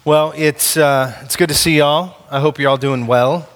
Well, it's good to see y'all. I hope you're all doing well.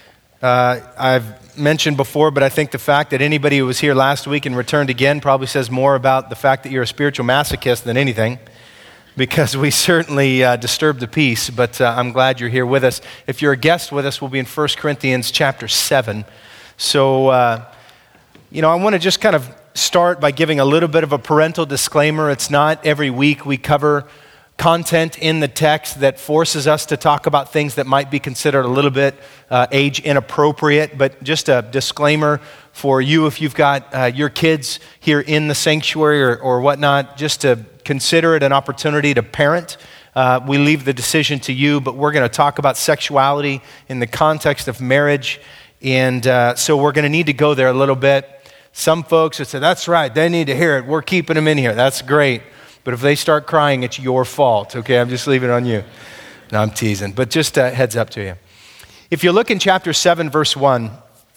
I've mentioned before, but I think the fact that anybody who was here last week and returned again probably says more about the fact that you're a spiritual masochist than anything, because we certainly disturbed the peace, but I'm glad you're here with us. If you're a guest with us, we'll be in 1 Corinthians chapter 7. So, I want to just kind of start by giving a little bit of a parental disclaimer. It's not every week we cover content in the text that forces us to talk about things that might be considered a little bit age inappropriate, but just a disclaimer for you if you've got your kids here in the sanctuary or whatnot, just to consider it an opportunity to parent. We leave the decision to you, but we're going to talk about sexuality in the context of marriage, and so we're going to need to go there a little bit. Some folks would say, that's right, they need to hear it. We're keeping them in here. That's great. But if they start crying, it's your fault, okay? I'm just leaving it on you. No, I'm teasing, but just a heads up to you. If you look in chapter 7, verse 1,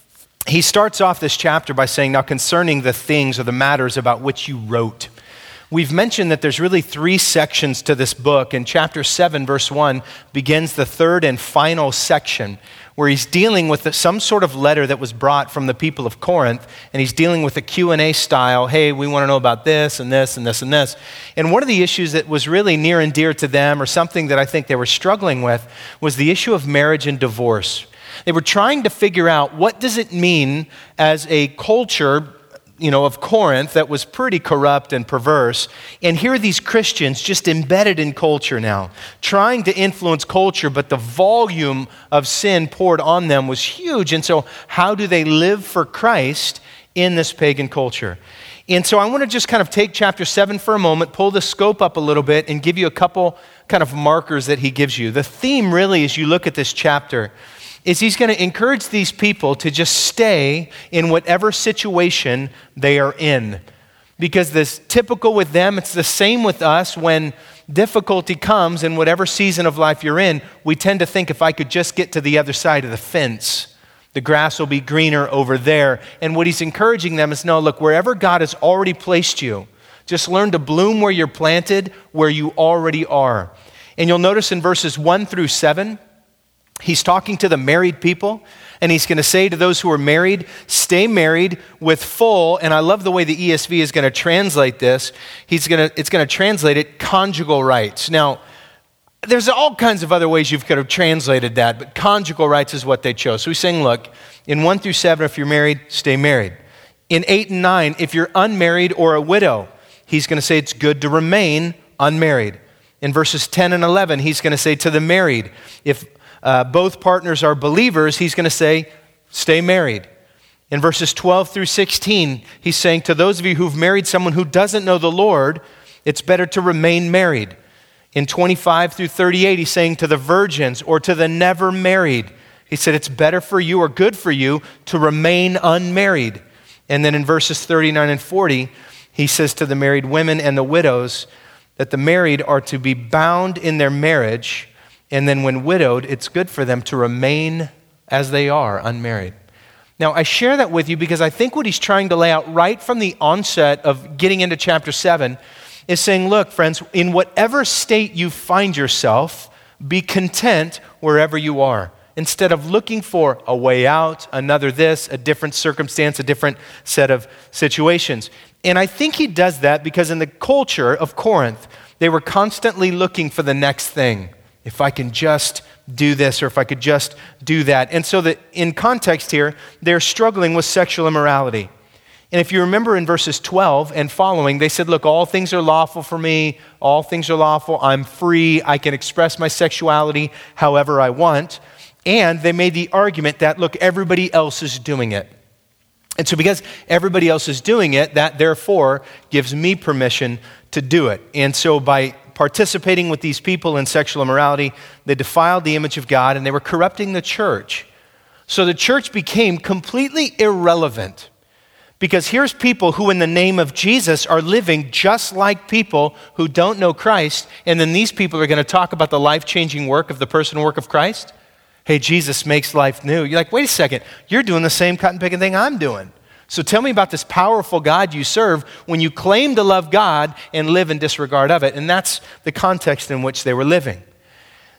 he starts off this chapter by saying, now concerning the things or the matters about which you wrote. We've mentioned that there's really 3 sections to this book, and chapter 7, verse 1 begins the third and final section, where he's dealing with some sort of letter that was brought from the people of Corinth, and he's dealing with a Q&A style, hey, we want to know about this and this and this and this. And one of the issues that was really near and dear to them, or something that I think they were struggling with, was the issue of marriage and divorce. They were trying to figure out, what does it mean as a culture of Corinth that was pretty corrupt and perverse. And here are these Christians just embedded in culture now, trying to influence culture, but the volume of sin poured on them was huge. And so how do they live for Christ in this pagan culture? And so I want to just kind of take chapter 7 for a moment, pull the scope up a little bit, and give you a couple kind of markers that he gives you. The theme really, as you look at this chapter, is he's going to encourage these people to just stay in whatever situation they are in. Because this typical with them, it's the same with us. When difficulty comes in whatever season of life you're in, we tend to think, if I could just get to the other side of the fence, the grass will be greener over there. And what he's encouraging them is, no, look, wherever God has already placed you, just learn to bloom where you're planted, where you already are. And you'll notice in verses 1 through 7, he's talking to the married people, and he's going to say to those who are married, stay married with full, and I love the way the ESV is going to translate this. It's going to translate it conjugal rights. Now, there's all kinds of other ways you could have translated that, but conjugal rights is what they chose. So he's saying, look, in 1 through 7, if you're married, stay married. In 8 and 9, if you're unmarried or a widow, he's going to say it's good to remain unmarried. In verses 10 and 11, he's going to say to the married, if both partners are believers, he's going to say, stay married. In verses 12 through 16, he's saying to those of you who've married someone who doesn't know the Lord, it's better to remain married. In 25 through 38, he's saying to the virgins or to the never married, he said it's better for you or good for you to remain unmarried. And then in verses 39 and 40, he says to the married women and the widows that the married are to be bound in their marriage, and then when widowed, it's good for them to remain as they are, unmarried. Now, I share that with you because I think what he's trying to lay out right from the onset of getting into chapter 7 is saying, look, friends, in whatever state you find yourself, be content wherever you are. Instead of looking for a way out, another this, a different circumstance, a different set of situations. And I think he does that because in the culture of Corinth, they were constantly looking for the next thing. If I can just do this, or if I could just do that. And so that in context here, they're struggling with sexual immorality. And if you remember in verses 12 and following, they said, look, all things are lawful for me. All things are lawful. I'm free. I can express my sexuality however I want. And they made the argument that, look, everybody else is doing it. And so because everybody else is doing it, that therefore gives me permission to do it. And so by participating with these people in sexual immorality, they defiled the image of God and they were corrupting the church. So the church became completely irrelevant because here's people who in the name of Jesus are living just like people who don't know Christ, and then these people are going to talk about the life-changing work of the person and work of Christ. Hey, Jesus makes life new. You're like, wait a second, you're doing the same cotton-picking thing I'm doing. So tell me about this powerful God you serve when you claim to love God and live in disregard of it. And that's the context in which they were living.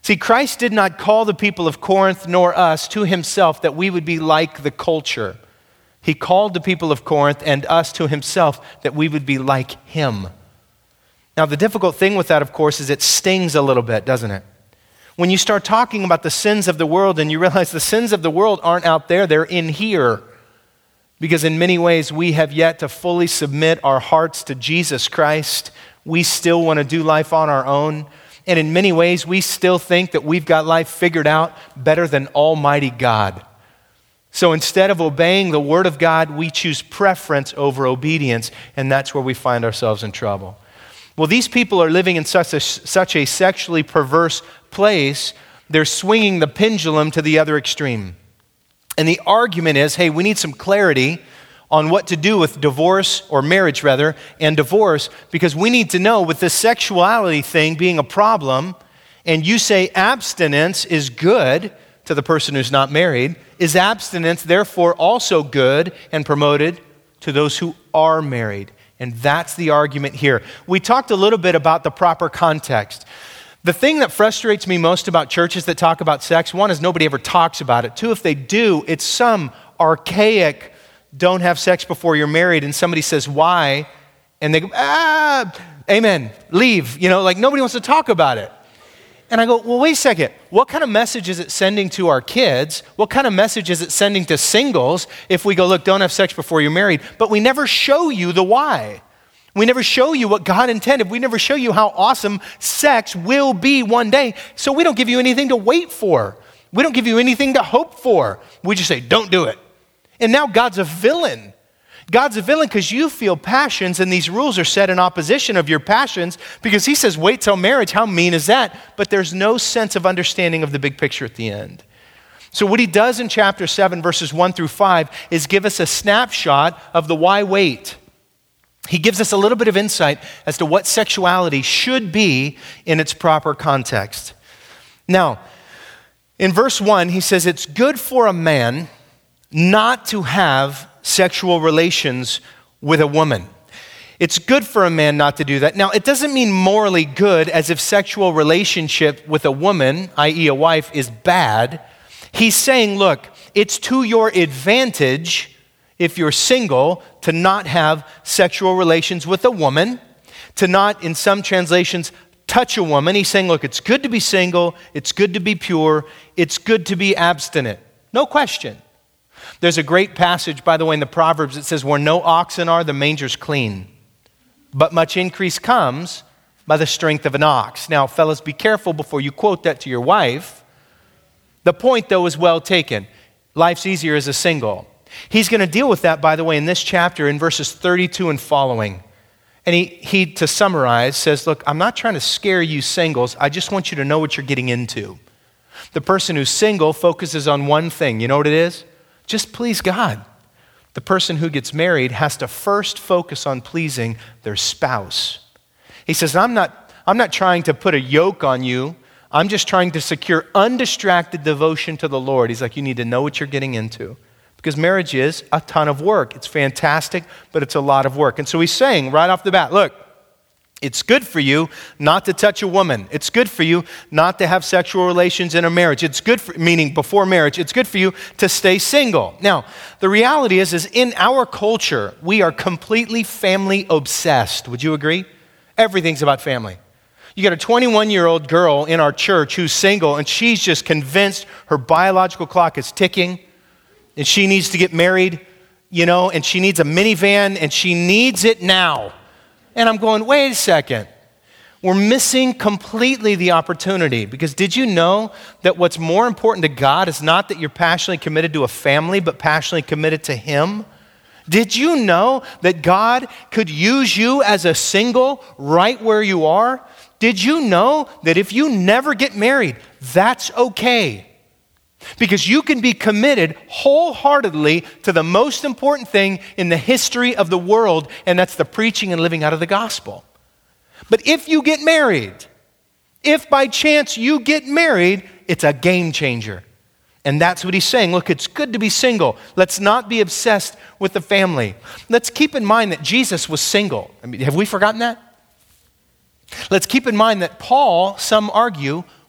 See, Christ did not call the people of Corinth nor us to himself that we would be like the culture. He called the people of Corinth and us to himself that we would be like him. Now, the difficult thing with that, of course, is it stings a little bit, doesn't it? When you start talking about the sins of the world and you realize the sins of the world aren't out there, they're in here. Because in many ways, we have yet to fully submit our hearts to Jesus Christ. We still want to do life on our own. And in many ways, we still think that we've got life figured out better than Almighty God. So instead of obeying the Word of God, we choose preference over obedience, and that's where we find ourselves in trouble. Well, these people are living in such a sexually perverse place, they're swinging the pendulum to the other extreme. And the argument is, hey, we need some clarity on what to do with divorce, or marriage rather, and divorce, because we need to know with this sexuality thing being a problem, and you say abstinence is good to the person who's not married, is abstinence therefore also good and promoted to those who are married? And that's the argument here. We talked a little bit about the proper context. The thing that frustrates me most about churches that talk about sex, one is nobody ever talks about it. Two, if they do, it's some archaic, don't have sex before you're married, and somebody says, why? And they go, amen, leave. Like nobody wants to talk about it. And I go, well, wait a second. What kind of message is it sending to our kids? What kind of message is it sending to singles if we go, look, don't have sex before you're married, but we never show you the why? We never show you what God intended. We never show you how awesome sex will be one day. So we don't give you anything to wait for. We don't give you anything to hope for. We just say, don't do it. And now God's a villain. God's a villain because you feel passions, and these rules are set in opposition of your passions because he says, wait till marriage. How mean is that? But there's no sense of understanding of the big picture at the end. So what he does in chapter 7, verses 1 through 5, is give us a snapshot of the why wait. He gives us a little bit of insight as to what sexuality should be in its proper context. Now, in verse 1, he says, it's good for a man not to have sexual relations with a woman. It's good for a man not to do that. Now, it doesn't mean morally good as if sexual relationship with a woman, i.e. a wife, is bad. He's saying, look, it's to your advantage if you're single to not have sexual relations with a woman, to not, in some translations, touch a woman. He's saying, look, it's good to be single, it's good to be pure, it's good to be abstinent. No question. There's a great passage, by the way, in the Proverbs that says, where no oxen are, the manger's clean. But much increase comes by the strength of an ox. Now, fellas, be careful before you quote that to your wife. The point, though, is well taken. Life's easier as a single. He's going to deal with that, by the way, in this chapter in verses 32 and following. And he, to summarize, says, look, I'm not trying to scare you singles. I just want you to know what you're getting into. The person who's single focuses on one thing. You know what it is? Just please God. The person who gets married has to first focus on pleasing their spouse. He says, I'm not trying to put a yoke on you. I'm just trying to secure undistracted devotion to the Lord. He's like, you need to know what you're getting into. Because marriage is a ton of work. It's fantastic, but it's a lot of work. And so he's saying right off the bat, look, it's good for you not to touch a woman. It's good for you not to have sexual relations in a marriage. It's good for, meaning before marriage, it's good for you to stay single. Now, the reality is in our culture, we are completely family obsessed. Would you agree? Everything's about family. You got a 21-year-old girl in our church who's single, and she's just convinced her biological clock is ticking, and she needs to get married, and she needs a minivan, and she needs it now. And I'm going, wait a second. We're missing completely the opportunity, because did you know that what's more important to God is not that you're passionately committed to a family, but passionately committed to Him? Did you know that God could use you as a single right where you are? Did you know that if you never get married, that's okay? Because you can be committed wholeheartedly to the most important thing in the history of the world, and that's the preaching and living out of the gospel. But if you get married, if by chance you get married, it's a game changer. And that's what he's saying. Look, it's good to be single. Let's not be obsessed with the family. Let's keep in mind that Jesus was single. I mean, have we forgotten that? Let's keep in mind that Paul, some argue,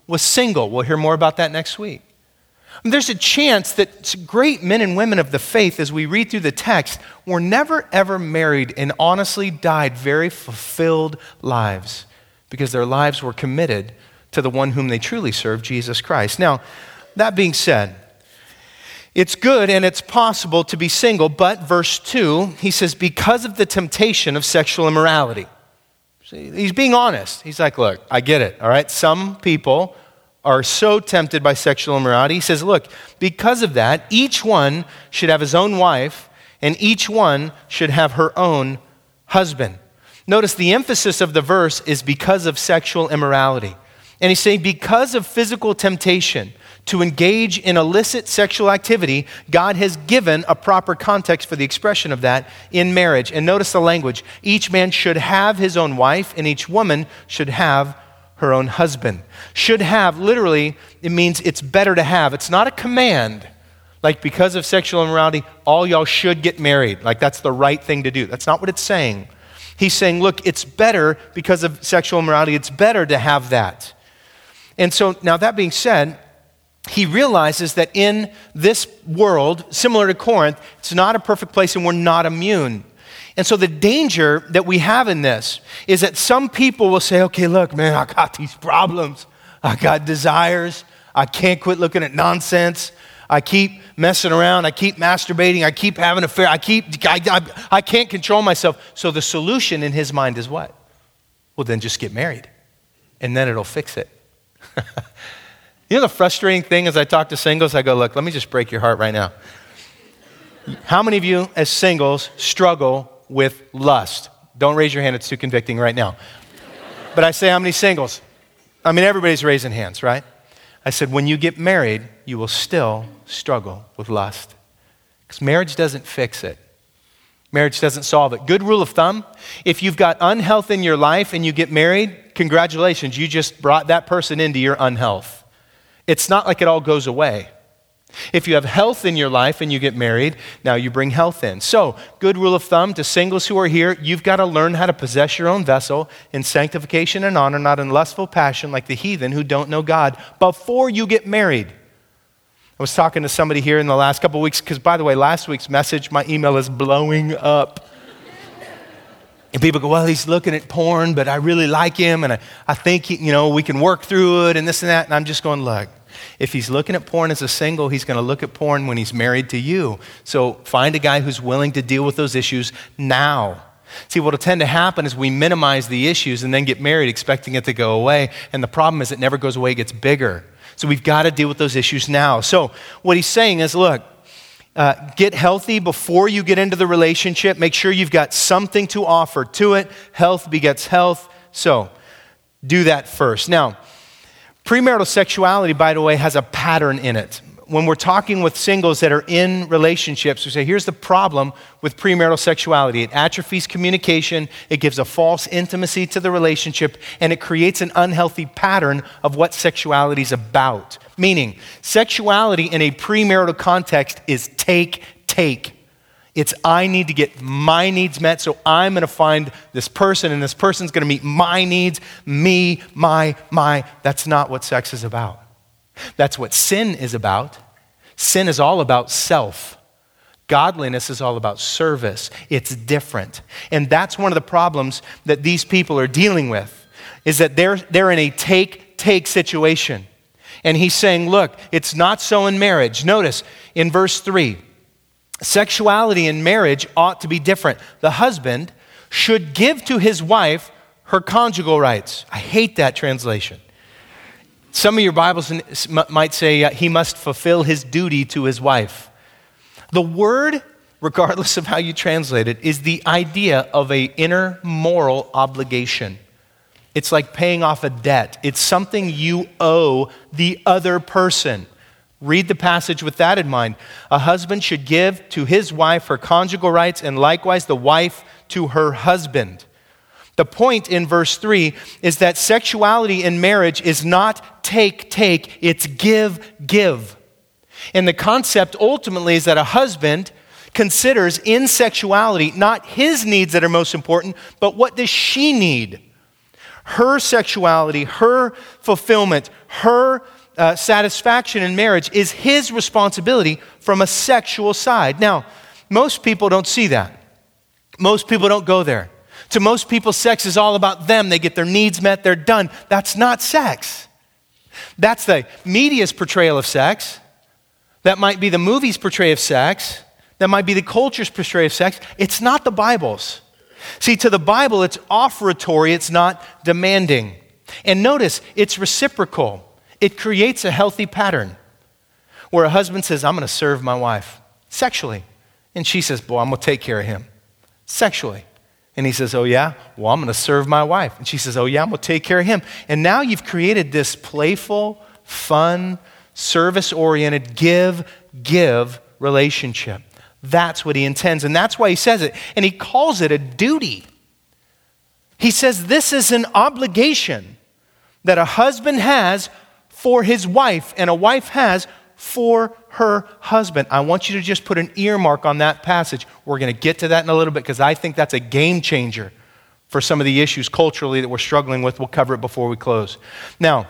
was single. We'll hear more about that next week. And there's a chance that great men and women of the faith, as we read through the text, were never ever married and honestly died very fulfilled lives because their lives were committed to the one whom they truly serve, Jesus Christ. Now, that being said, it's good and it's possible to be single, but verse 2, he says, because of the temptation of sexual immorality. See, he's being honest. He's like, look, I get it, all right? Some people are so tempted by sexual immorality. He says, look, because of that, each one should have his own wife and each one should have her own husband. Notice the emphasis of the verse is because of sexual immorality. And he's saying because of physical temptation to engage in illicit sexual activity, God has given a proper context for the expression of that in marriage. And notice the language. Each man should have his own wife and each woman should have her own husband. Should have, literally, it means it's better to have. It's not a command. Like because of sexual immorality, all y'all should get married. Like that's the right thing to do. That's not what it's saying. He's saying, look, it's better because of sexual immorality. It's better to have that. And so now that being said, he realizes that in this world, similar to Corinth, it's not a perfect place and we're not immune. And so the danger that we have in this is that some people will say, okay, look, man, I got these problems. I got desires. I can't quit looking at nonsense. I keep messing around. I keep masturbating. I keep having an affair. I can't control myself. So the solution in his mind is what? Well, then just get married and then it'll fix it. You know the frustrating thing as I talk to singles, I go, look, let me just break your heart right now. How many of you as singles struggle with lust? Don't raise your hand, it's too convicting right now. But I say, how many singles? I mean, everybody's raising hands, right? I said, when you get married, you will still struggle with lust. Because marriage doesn't fix it. Marriage doesn't solve it. Good rule of thumb, if you've got unhealth in your life and you get married, congratulations, you just brought that person into your unhealth. It's not like it all goes away. If you have health in your life and you get married, now you bring health in. So, good rule of thumb to singles who are here, you've got to learn how to possess your own vessel in sanctification and honor, not in lustful passion like the heathen who don't know God, before you get married. I was talking to somebody here in the last couple of weeks, because by the way, last week's message, my email is blowing up. And people go, well, he's looking at porn, but I really like him, and I think we can work through it, and this and that. And I'm just going, look, if he's looking at porn as a single, he's going to look at porn when he's married to you. So find a guy who's willing to deal with those issues now. See, what will tend to happen is we minimize the issues and then get married expecting it to go away. And the problem is it never goes away, it gets bigger. So we've got to deal with those issues now. So what he's saying is, look, get healthy before you get into the relationship. Make sure you've got something to offer to it. Health begets health. So do that first. Now, premarital sexuality, by the way, has a pattern in it. When we're talking with singles that are in relationships, we say, here's the problem with premarital sexuality. It atrophies communication, it gives a false intimacy to the relationship, and it creates an unhealthy pattern of what sexuality is about. Meaning, sexuality in a premarital context is take. It's I need to get my needs met, so I'm going to find this person, and this person's going to meet my needs, me, my. That's not what sex is about. That's what sin is about. Sin is all about self. Godliness is all about service. It's different. And that's one of the problems that these people are dealing with, is that they're in a take situation. And he's saying, look, it's not so in marriage. Notice in verse 3, sexuality in marriage ought to be different. The husband should give to his wife her conjugal rights. I hate that translation. Some of your Bibles might say he must fulfill his duty to his wife. The word, regardless of how you translate it, is the idea of an inner moral obligation. It's like paying off a debt. It's something you owe the other person. Read the passage with that in mind. A husband should give to his wife her conjugal rights, and likewise the wife to her husband. The point in verse 3 is that sexuality in marriage is not take, it's give. And the concept ultimately is that a husband considers in sexuality not his needs that are most important, but what does she need? Her sexuality, her fulfillment, her satisfaction in marriage is his responsibility from a sexual side. Now, most people don't see that. Most people don't go there. To most people, sex is all about them. They get their needs met, they're done. That's not sex. That's the media's portrayal of sex. That might be the movie's portrayal of sex. That might be the culture's portrayal of sex. It's not the Bible's. See, to the Bible, it's offertory, it's not demanding. And notice, it's reciprocal. It creates a healthy pattern where a husband says, I'm going to serve my wife sexually. And she says, boy, I'm going to take care of him sexually. And he says, oh yeah? Well, I'm going to serve my wife. And she says, oh yeah, I'm going to take care of him. And now you've created this playful, fun, service-oriented, give relationship. That's what he intends, and that's why he says it. And he calls it a duty. He says this is an obligation that a husband has for his wife and a wife has for her husband. I want you to just put an earmark on that passage. We're going to get to that in a little bit because I think that's a game changer for some of the issues culturally that we're struggling with. We'll cover it before we close. Now,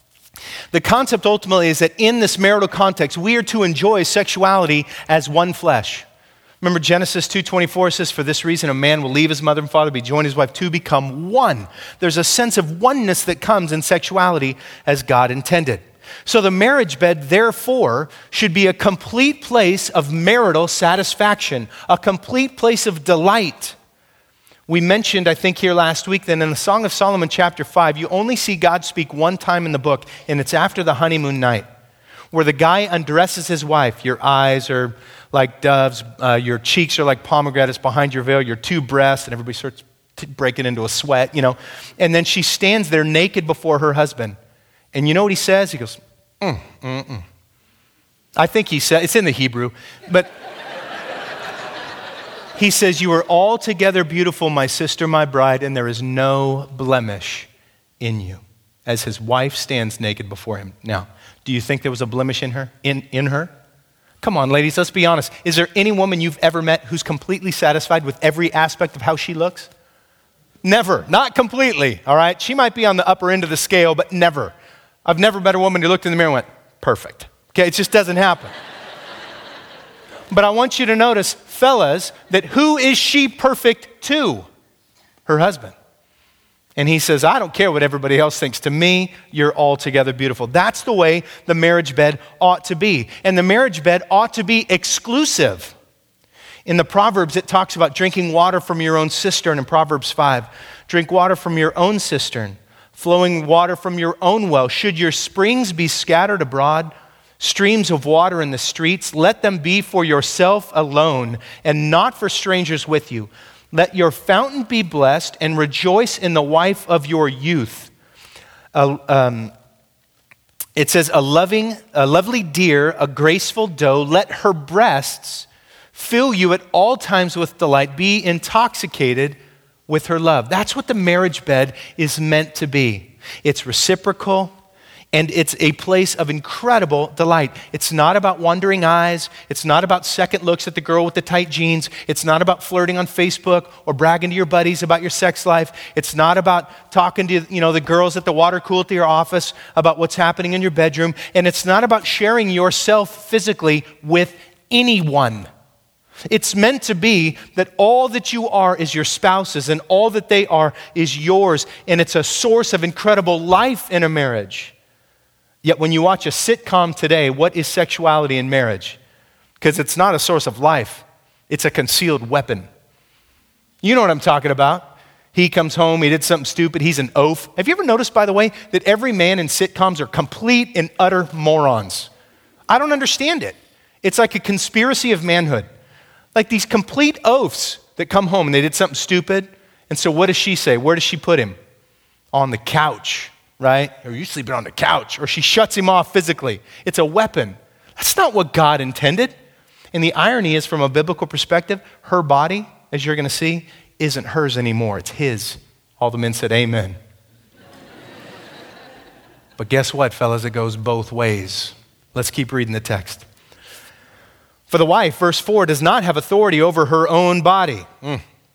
the concept ultimately is that in this marital context, we are to enjoy sexuality as one flesh. Remember Genesis 2:24 says, for this reason a man will leave his mother and father, be joined to his wife, to become one. There's a sense of oneness that comes in sexuality as God intended. So the marriage bed, therefore, should be a complete place of marital satisfaction, a complete place of delight. We mentioned, I think here last week, that in the Song of Solomon chapter 5, you only see God speak one time in the book, and it's after the honeymoon night, where the guy undresses his wife. Your eyes are like doves, your cheeks are like pomegranates behind your veil, your two breasts, and everybody starts breaking into a sweat, And then she stands there naked before her husband. And you know what he says? He goes, I think he said, it's in the Hebrew, but he says, you are altogether beautiful, my sister, my bride, and there is no blemish in you, as his wife stands naked before him. Now, do you think there was a blemish in her? In her? Come on, ladies, let's be honest. Is there any woman you've ever met who's completely satisfied with every aspect of how she looks? Never. Not completely, all right? She might be on the upper end of the scale, but never. I've never met a woman who looked in the mirror and went, perfect. Okay, it just doesn't happen. But I want you to notice, fellas, that who is she perfect to? Her husband. And he says, I don't care what everybody else thinks. To me, you're altogether beautiful. That's the way the marriage bed ought to be. And the marriage bed ought to be exclusive. In the Proverbs, it talks about drinking water from your own cistern in Proverbs 5. Drink water from your own cistern, flowing water from your own well. Should your springs be scattered abroad, streams of water in the streets, let them be for yourself alone and not for strangers with you. Let your fountain be blessed and rejoice in the wife of your youth. It says, a lovely deer, a graceful doe, let her breasts fill you at all times with delight. Be intoxicated with her love. That's what the marriage bed is meant to be. It's reciprocal. And it's a place of incredible delight. It's not about wandering eyes. It's not about second looks at the girl with the tight jeans. It's not about flirting on Facebook or bragging to your buddies about your sex life. It's not about talking to the girls at the water cooler at your office about what's happening in your bedroom. And it's not about sharing yourself physically with anyone. It's meant to be that all that you are is your spouse's and all that they are is yours. And it's a source of incredible life in a marriage. Yet when you watch a sitcom today, what is sexuality in marriage? Because it's not a source of life. It's a concealed weapon. You know what I'm talking about. He comes home, he did something stupid, he's an oaf. Have you ever noticed, by the way, that every man in sitcoms are complete and utter morons? I don't understand it. It's like a conspiracy of manhood. Like these complete oafs that come home and they did something stupid. And so what does she say? Where does she put him? On the couch. Right? Or you sleeping on the couch, or she shuts him off physically. It's a weapon. That's not what God intended. And the irony is, from a biblical perspective, her body, as you're going to see, isn't hers anymore. It's his. All the men said, amen. But guess what, fellas? It goes both ways. Let's keep reading the text. For the wife, verse 4, does not have authority over her own body,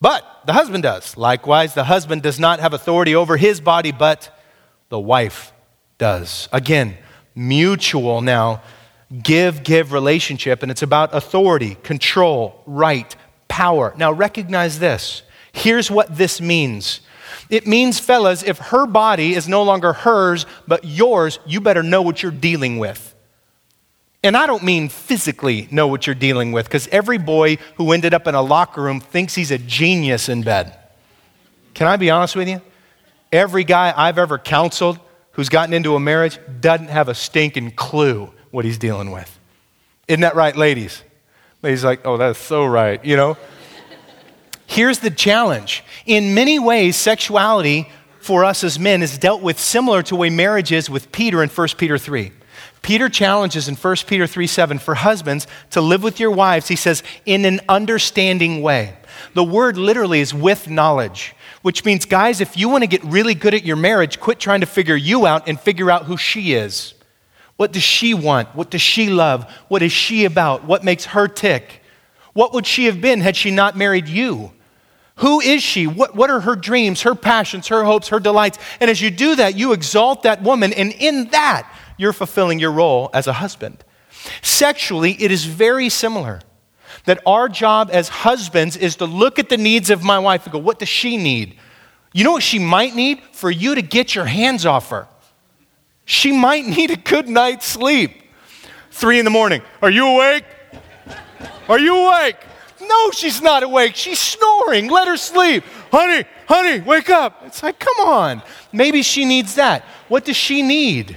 But the husband does. Likewise, the husband does not have authority over his body, but the wife does. Again, mutual now, give relationship, and it's about authority, control, right, power. Now recognize this. Here's what this means. It means, fellas, if her body is no longer hers, but yours, you better know what you're dealing with. And I don't mean physically know what you're dealing with, because every boy who ended up in a locker room thinks he's a genius in bed. Can I be honest with you? Every guy I've ever counseled who's gotten into a marriage doesn't have a stinking clue what he's dealing with. Isn't that right, ladies? Ladies are like, oh, that's so right, you know? Here's the challenge. In many ways, sexuality for us as men is dealt with similar to the way marriage is with Peter in 1 Peter 3. Peter challenges in 1 Peter 3:7 for husbands to live with your wives, he says, in an understanding way. The word literally is with knowledge, which means, guys, if you want to get really good at your marriage, quit trying to figure you out and figure out who she is. What does she want? What does she love? What is she about? What makes her tick? What would she have been had she not married you? Who is she? What are her dreams, her passions, her hopes, her delights? And as you do that, you exalt that woman, and in that, you're fulfilling your role as a husband. Sexually, it is very similar. That our job as husbands is to look at the needs of my wife and go, what does she need? You know what she might need? For you to get your hands off her. She might need a good night's sleep. 3 a.m, are you awake? Are you awake? No, she's not awake. She's snoring. Let her sleep. Honey, wake up. It's like, come on. Maybe she needs that. What does she need?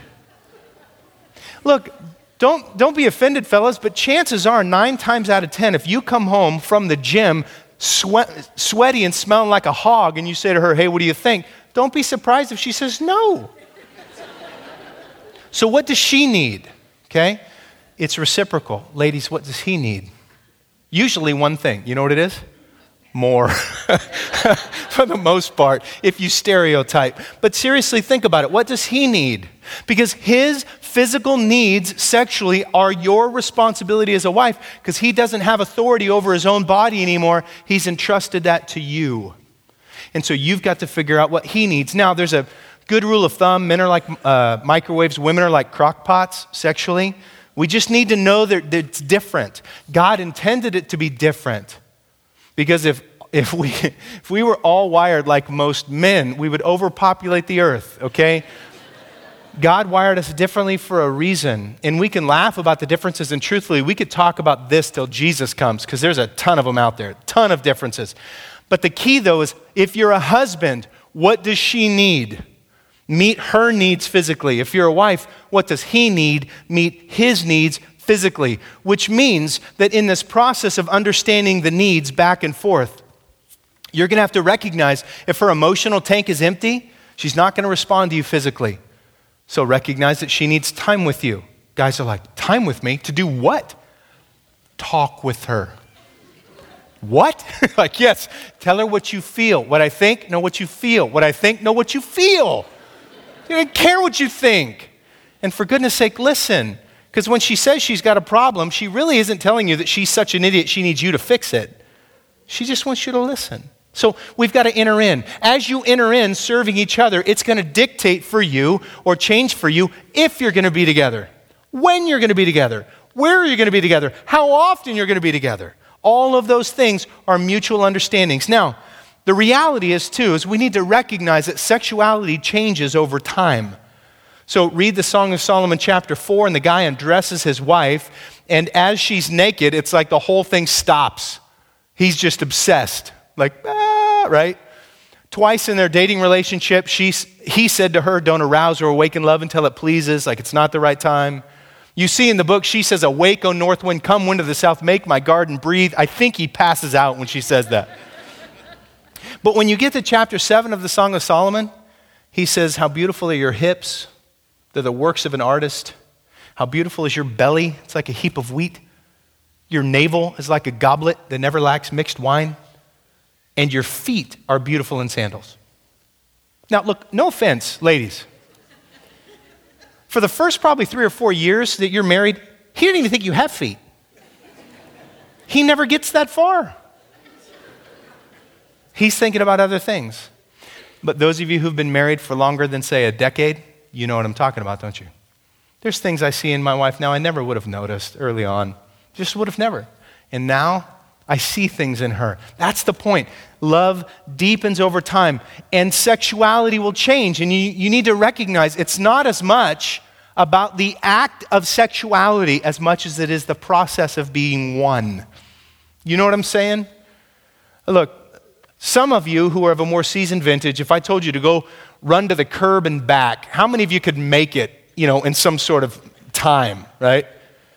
Look, don't be offended, fellas, but chances are 9 times out of 10, if you come home from the gym sweaty and smelling like a hog and you say to her, hey, what do you think? Don't be surprised if she says no. So what does she need? Okay? It's reciprocal. Ladies, what does he need? Usually one thing. You know what it is? More. For the most part, if you stereotype. But seriously, think about it. What does he need? Because his physical needs sexually are your responsibility as a wife, because he doesn't have authority over his own body anymore. He's entrusted that to you. And so you've got to figure out what he needs. Now, there's a good rule of thumb. Men are like microwaves. Women are like crock pots sexually. We just need to know that it's different. God intended it to be different. Because if we were all wired like most men, we would overpopulate the earth, okay? God wired us differently for a reason. And we can laugh about the differences, and truthfully, we could talk about this till Jesus comes, because there's a ton of them out there, a ton of differences. But the key, though, is if you're a husband, what does she need? Meet her needs physically. If you're a wife, what does he need? Meet his needs physically. Which means that in this process of understanding the needs back and forth, you're going to have to recognize if her emotional tank is empty, she's not going to respond to you physically. So recognize that she needs time with you. Guys are like, time with me? To do what? Talk with her. What? Like, yes, tell her what you feel. What I think, know what you feel. What I think, know what you feel. You don't care what you think. And for goodness sake, listen. Because when she says she's got a problem, she really isn't telling you that she's such an idiot she needs you to fix it. She just wants you to listen. So we've got to enter in. As you enter in serving each other, it's going to dictate for you or change for you if you're going to be together, when you're going to be together, where you're going to be together, how often you're going to be together. All of those things are mutual understandings. Now, the reality is too, is we need to recognize that sexuality changes over time. So read the Song of Solomon chapter 4, and the guy undresses his wife, and as she's naked, it's like the whole thing stops. He's just obsessed. Like, right? Twice in their dating relationship, he said to her, don't arouse or awaken love until it pleases, like it's not the right time. You see in the book, she says, awake, O north wind, come wind of the south, make my garden breathe. I think he passes out when she says that. But when you get to chapter 7 of the Song of Solomon, he says, how beautiful are your hips. They're the works of an artist. How beautiful is your belly. It's like a heap of wheat. Your navel is like a goblet that never lacks mixed wine. And your feet are beautiful in sandals. Now, look, no offense, ladies. For the first probably 3 or 4 years that you're married, he didn't even think you have feet. He never gets that far. He's thinking about other things. But those of you who've been married for longer than, say, a decade, you know what I'm talking about, don't you? There's things I see in my wife now I never would have noticed early on. Just would have never. And now I see things in her. That's the point. Love deepens over time, and sexuality will change. And you need to recognize it's not as much about the act of sexuality as much as it is the process of being one. You know what I'm saying? Look, some of you who are of a more seasoned vintage, if I told you to go run to the curb and back, how many of you could make it, in some sort of time, right?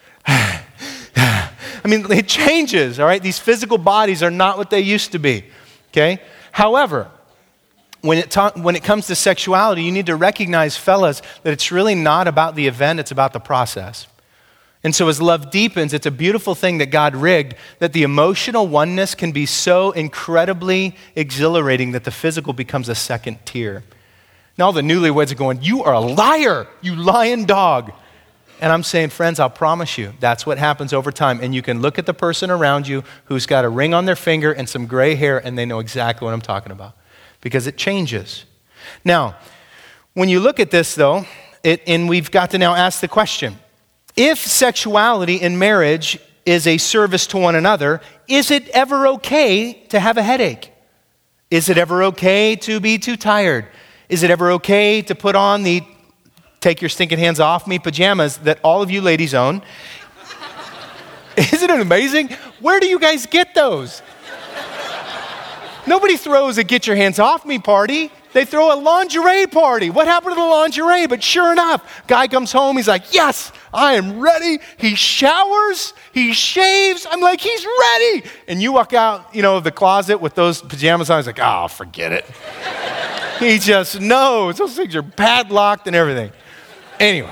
I mean, it changes, all right? These physical bodies are not what they used to be, okay? However, when it comes to sexuality, you need to recognize, fellas, that it's really not about the event, it's about the process. And so as love deepens, it's a beautiful thing that God rigged, that the emotional oneness can be so incredibly exhilarating that the physical becomes a second tier. Now all the newlyweds are going, "You are a liar, you lying dog." And I'm saying, friends, I'll promise you, that's what happens over time. And you can look at the person around you who's got a ring on their finger and some gray hair, and they know exactly what I'm talking about, because it changes. Now, when you look at this, though, and we've got to now ask the question, if sexuality in marriage is a service to one another, is it ever okay to have a headache? Is it ever okay to be too tired? Is it ever okay to put on the take your stinking hands off me pajamas that all of you ladies own? Isn't it amazing? Where do you guys get those? Nobody throws a get your hands off me party. They throw a lingerie party. What happened to the lingerie? But sure enough, guy comes home, he's like, "Yes, I am ready." He showers, he shaves. I'm like, he's ready. And you walk out, of the closet with those pajamas on. He's like, "Oh, forget it." He just knows. Those things are padlocked and everything. Anyway,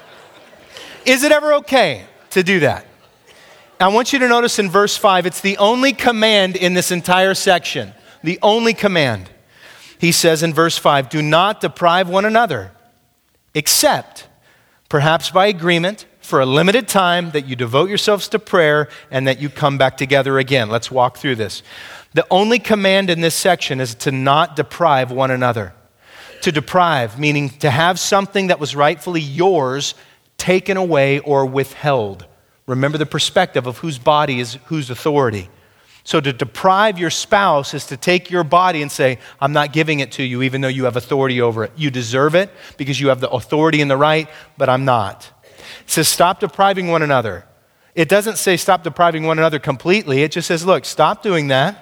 is it ever okay to do that? I want you to notice in verse 5, it's the only command in this entire section. The only command. He says in verse 5, "Do not deprive one another, except, perhaps by agreement, for a limited time, that you devote yourselves to prayer and that you come back together again." Let's walk through this. The only command in this section is to not deprive one another. To deprive, meaning to have something that was rightfully yours taken away or withheld. Remember the perspective of whose body is whose authority. So to deprive your spouse is to take your body and say, "I'm not giving it to you even though you have authority over it. You deserve it because you have the authority and the right, but I'm not." It says stop depriving one another. It doesn't say stop depriving one another completely. It just says, look, stop doing that,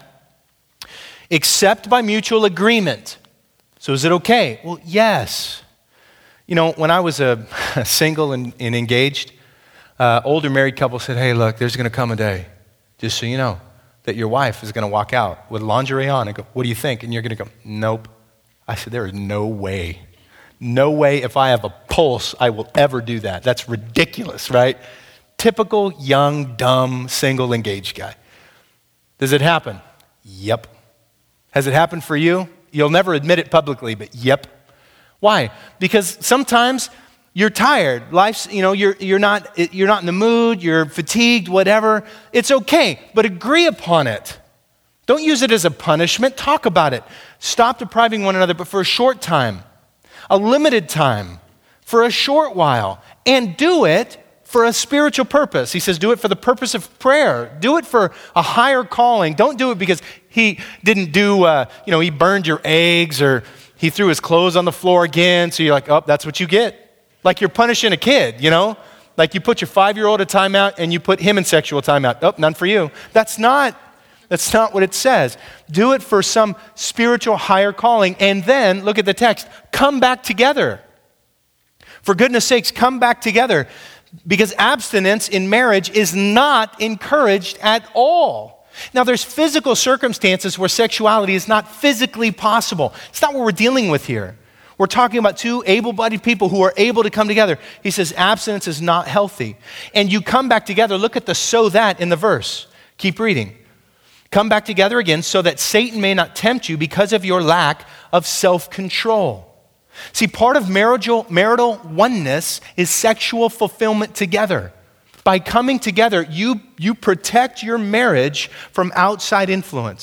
except by mutual agreement. So is it okay? Well, yes. When I was a single and engaged, older married couple said, "Hey, look, there's going to come a day, just so you know, that your wife is going to walk out with lingerie on." I go, "What do you think?" And you're going to go, "Nope." I said, "There is no way. No way if I have a pulse I will ever do that. That's ridiculous, right?" Typical young, dumb, single, engaged guy. Does it happen? Yep. Has it happened for you? You'll never admit it publicly, but yep. Why? Because sometimes you're tired. Life's, you're not in the mood, you're fatigued, whatever. It's okay, but agree upon it. Don't use it as a punishment. Talk about it. Stop depriving one another, but for a short time, a limited time, for a short while, and do it for a spiritual purpose. He says, do it for the purpose of prayer. Do it for a higher calling. Don't do it because he didn't he burned your eggs or he threw his clothes on the floor again. So you're like, "Oh, that's what you get." Like you're punishing a kid, Like you put your 5-year-old in timeout and you put him in sexual timeout. "Oh, none for you." That's not what it says. Do it for some spiritual higher calling. And then, look at the text, come back together. For goodness sakes, come back together. Because abstinence in marriage is not encouraged at all. Now, there's physical circumstances where sexuality is not physically possible. It's not what we're dealing with here. We're talking about two able-bodied people who are able to come together. He says abstinence is not healthy. And you come back together. Look at the "so that" in the verse. Keep reading. Come back together again so that Satan may not tempt you because of your lack of self-control. See, part of marital oneness is sexual fulfillment together. By coming together, you protect your marriage from outside influence.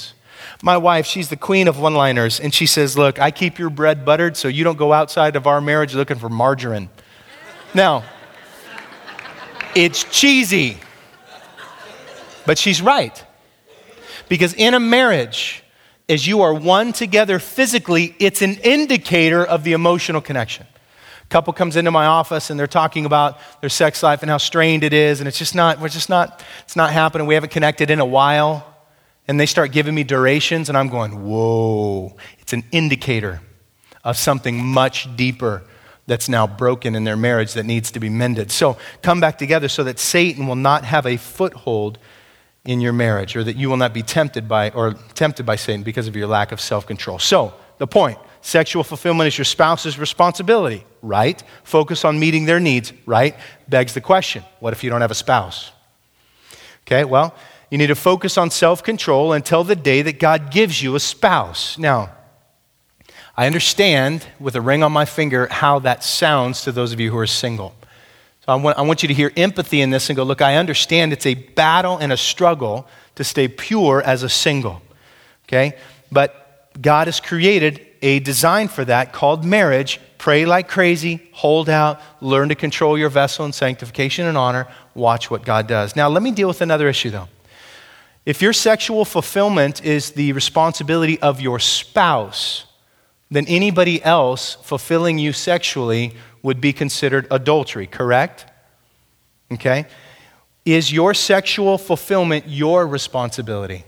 My wife, she's the queen of one-liners, and she says, look, I keep your bread buttered so you don't go outside of our marriage looking for margarine. Now, it's cheesy, but she's right. Because in a marriage, as you are one together physically, it's an indicator of the emotional connection. A couple comes into my office and they're talking about their sex life and how strained it is, and it's not happening. We haven't connected in a while. And they start giving me durations, and I'm going, whoa. It's an indicator of something much deeper that's now broken in their marriage that needs to be mended. So come back together so that Satan will not have a foothold in your marriage, or that you will not be tempted by Satan because of your lack of self-control. So the point, sexual fulfillment is your spouse's responsibility, right? Focus on meeting their needs, right? Begs the question, what if you don't have a spouse? Okay, well, you need to focus on self-control until the day that God gives you a spouse. Now, I understand with a ring on my finger how that sounds to those of you who are single. So I want you to hear empathy in this and go, look, I understand it's a battle and a struggle to stay pure as a single, okay? But God has created a design for that called marriage. Pray like crazy, hold out, learn to control your vessel in sanctification and honor, watch what God does. Now, let me deal with another issue though. If your sexual fulfillment is the responsibility of your spouse, then anybody else fulfilling you sexually would be considered adultery, correct? Okay? Is your sexual fulfillment your responsibility?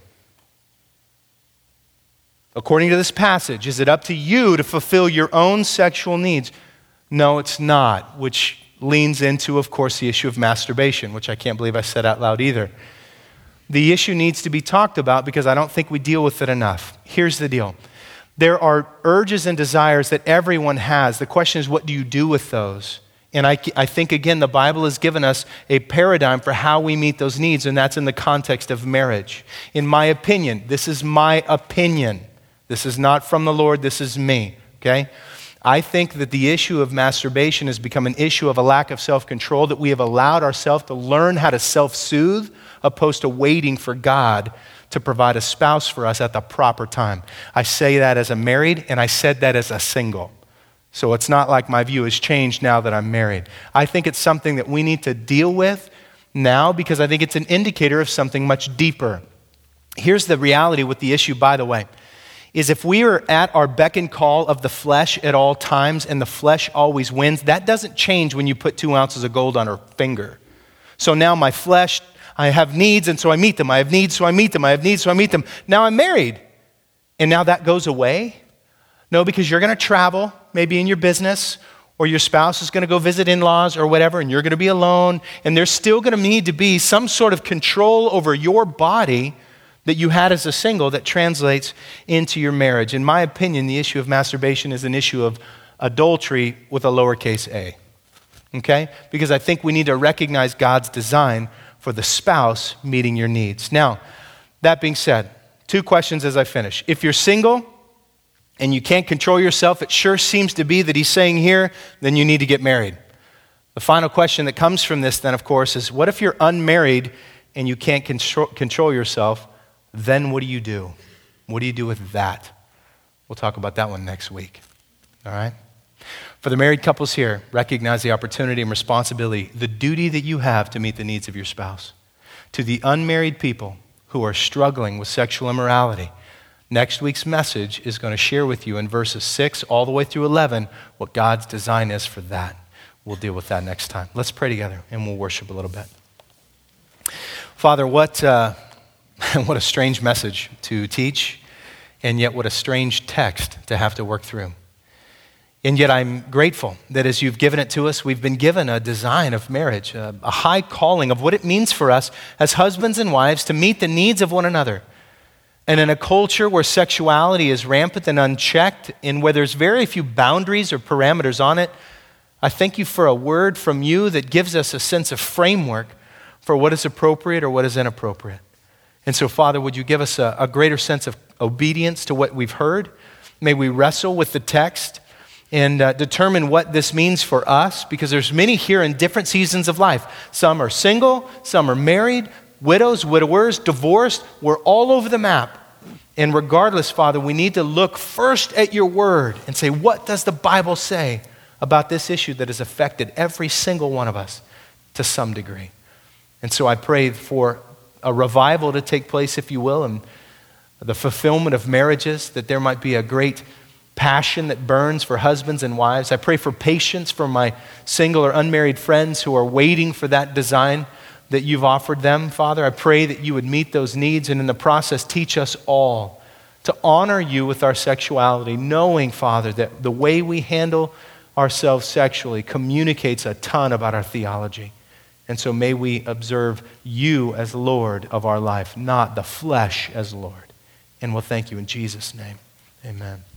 According to this passage, is it up to you to fulfill your own sexual needs? No, it's not, which leans into, of course, the issue of masturbation, which I can't believe I said out loud either. The issue needs to be talked about because I don't think we deal with it enough. Here's the deal. There are urges and desires that everyone has. The question is, what do you do with those? And I think, again, the Bible has given us a paradigm for how we meet those needs, and that's in the context of marriage. In my opinion, this is my opinion. This is not from the Lord, this is me, okay? I think that the issue of masturbation has become an issue of a lack of self-control, that we have allowed ourselves to learn how to self-soothe opposed to waiting for God to provide a spouse for us at the proper time. I say that as a married, and I said that as a single. So it's not like my view has changed now that I'm married. I think it's something that we need to deal with now because I think it's an indicator of something much deeper. Here's the reality with the issue, by the way, is if we are at our beck and call of the flesh at all times and the flesh always wins, that doesn't change when you put 2 ounces of gold on her finger. So now my flesh, I have needs and so I meet them. I have needs so I meet them. I have needs so I meet them. Now I'm married. And now that goes away? No, because you're going to travel, maybe in your business, or your spouse is going to go visit in-laws or whatever, and you're going to be alone, and there's still going to need to be some sort of control over your body that you had as a single that translates into your marriage. In my opinion, the issue of masturbation is an issue of adultery with a lowercase a, okay? Because I think we need to recognize God's design for the spouse meeting your needs. Now, that being said, 2 questions as I finish. If you're single and you can't control yourself, it sure seems to be that he's saying here, then you need to get married. The final question that comes from this then, of course, is what if you're unmarried and you can't control yourself? Then what do you do? What do you do with that? We'll talk about that one next week. All right? For the married couples here, recognize the opportunity and responsibility, the duty that you have to meet the needs of your spouse. To the unmarried people who are struggling with sexual immorality, next week's message is going to share with you in verses 6 all the way through 11 what God's design is for that. We'll deal with that next time. Let's pray together and we'll worship a little bit. Father, what a strange message to teach, and yet what a strange text to have to work through. And yet I'm grateful that as you've given it to us, we've been given a design of marriage, a high calling of what it means for us as husbands and wives to meet the needs of one another. And in a culture where sexuality is rampant and unchecked, and where there's very few boundaries or parameters on it, I thank you for a word from you that gives us a sense of framework for what is appropriate or what is inappropriate. And so, Father, would you give us a greater sense of obedience to what we've heard? May we wrestle with the text and determine what this means for us, because there's many here in different seasons of life. Some are single, some are married, widows, widowers, divorced. We're all over the map. And regardless, Father, we need to look first at your word and say, what does the Bible say about this issue that has affected every single one of us to some degree? And so I pray for a revival to take place, if you will, and the fulfillment of marriages, that there might be a great passion that burns for husbands and wives. I pray for patience for my single or unmarried friends who are waiting for that design that you've offered them, Father. I pray that you would meet those needs and in the process teach us all to honor you with our sexuality, knowing, Father, that the way we handle ourselves sexually communicates a ton about our theology. And so may we observe you as Lord of our life, not the flesh as Lord. And we'll thank you in Jesus' name. Amen.